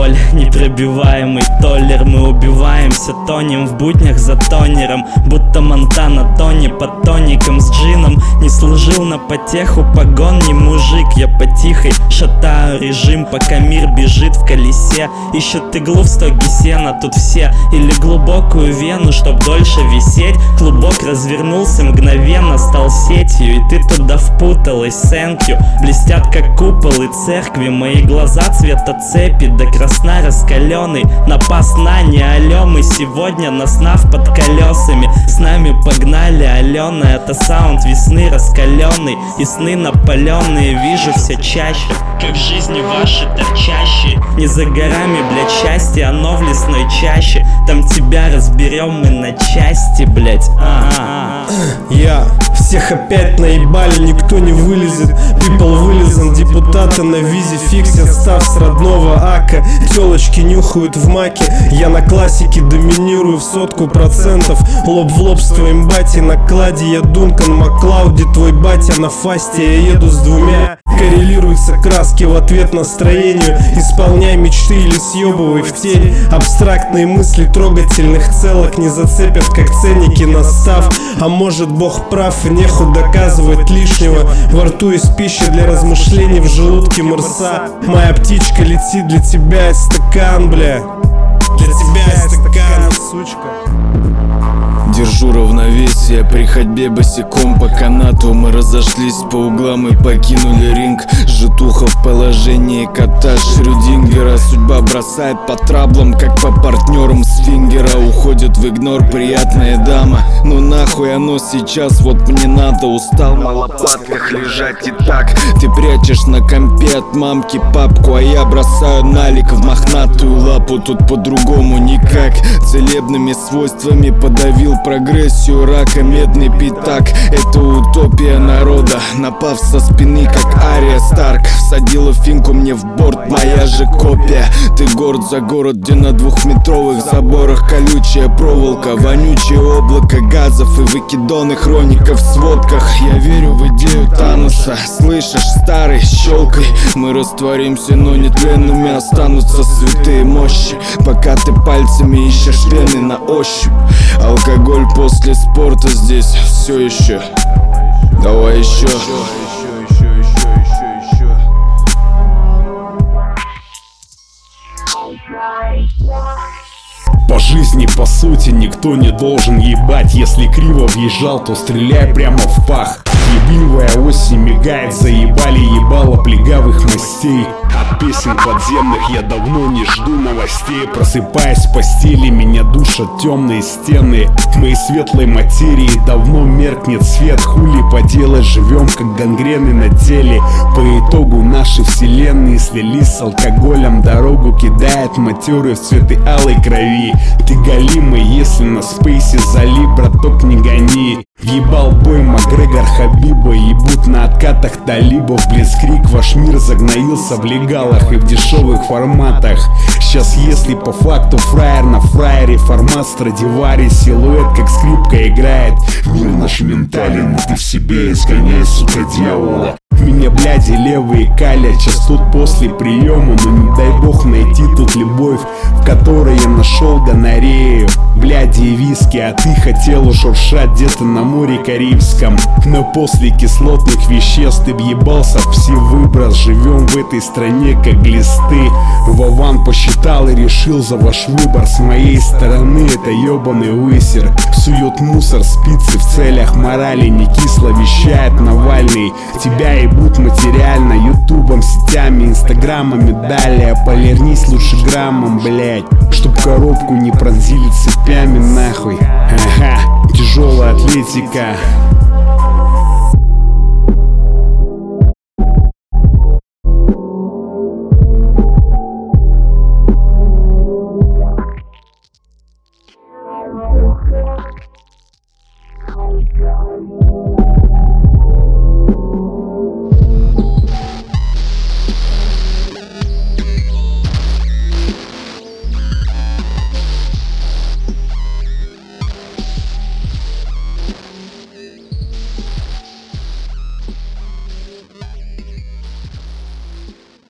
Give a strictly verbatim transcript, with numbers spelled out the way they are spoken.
боль, непробиваемый толлер. Мы убиваемся, тонем в буднях за тонером, будто Монтана Тони под тоником с джином. Не служил на потеху погон, не мужик. Я потихой шатаю режим, пока мир бежит в колесе. Ищут иглу в стоге сена, тут все. Или глубокую вену, чтоб дольше висеть. Клубок развернулся мгновенно, стал сетью, и ты туда впуталась, thank you. Блестят как куполы церкви мои глаза цвета цепи, до красна раскаленный. Напас на не алё, мы сегодня на снав под колесами. С нами погнали Алена, это саунд весны раскаленный. И сны напаленные вижу все чаще, как жизни ваши торчащие. Не за горами, блядь, счастье, оно в лесной чаще. Там тебя разберем мы на части, блядь. А-а-а. Я всех опять наебали, никто не вылезет. People вылезан, депутаты на визе фиксят став с родного ака. Телочки нюхают в маке, я на классике доминирую в сотку процентов. Лоб в лоб с твоим батей на кладе, я Дункан Маклауди, твой батя на фасте. Я еду с двумя, коррелируются краски в ответ настроению. Исполняй мечты или съебывай в тень. Абстрактные мысли трогательных целок не зацепят, как ценники на став. А может Бог прав и нехуй доказывать лишнего. Во рту есть пища для размышлений, в желудке морса. Моя птичка летит, для тебя есть стакан, бля. Для тебя есть стакан, сучка. Держу равновесие при ходьбе босиком по канату. Мы разошлись по углам и покинули ринг. Житуха в положении кота Шрёдингера. Судьба бросает по траблам, как по партнерам с фингера. Уходит в игнор приятная дама. Ну нахуй оно сейчас, вот мне надо. Устал на лопатках лежать и так. Ты прячешь на компе от мамки папку, а я бросаю налик в мохнатую лапу. Тут по-другому никак. Целебными свойствами подавил прогрессию рака, медный пятак. Это утопия народа, напав со спины, как Ария Старк. Всадила финку мне в борт, моя же копия. Ты город за город, где на двухметровых заборах колючая проволока, вонючее облако газов и выкидоны хроников в сводках. Я верю в идею Таноса, слышишь, старый, щелкай. Мы растворимся, но нетленными останутся святые мощи. Пока ты пальцами ищешь пены на ощупь. Алкоголь после спорта здесь все еще. Давай еще. По жизни, по сути, никто не должен ебать. Если криво въезжал, то стреляй прямо в пах. Ебливая осень мигает, заебали ебало плегавых мастей. От песен подземных я давно не жду новостей. Просыпаясь в постели, меня душат темные стены. В моей светлой материи давно меркнет свет. Хули поделать, живем как гангрены на теле. По итогу наши вселенные слились с алкоголем. Дорогу кидает матеры в цветы алой крови. Ты галимый, если на спейсе зали, браток, не гони. Въебал бой Макгрегор Хабиба, ебут на откатах талибов. Блицкрик, ваш мир загноился в легалах и в дешевых форматах. Сейчас если по факту фраер на фраере, формат Страдивари, силуэт как скрипка играет. Мир наш ментален, ты в себе изгоняй, сука, дьявола. Меня, бляди, левые калят частут после приема. Но не дай бог найти тут любовь, в которой я нашел гонорею. Бляди и виски, а ты хотела шуршать где-то на море Карибском. Но после кислотных веществ ты въебался в пси-выброс. Живем в этой стране как глисты. Вован посчитал и решил за ваш выбор. С моей стороны это ебаный высер. Сует мусор, спицы в целях морали. Не кисло вещает Навальный. Тебя ебут материально, ютубом, сетями, инстаграмами. Далее полирнись лучше граммом, блять, чтоб коробку не пронзили цепями, нахуй. Ага, тяжелая атлетика.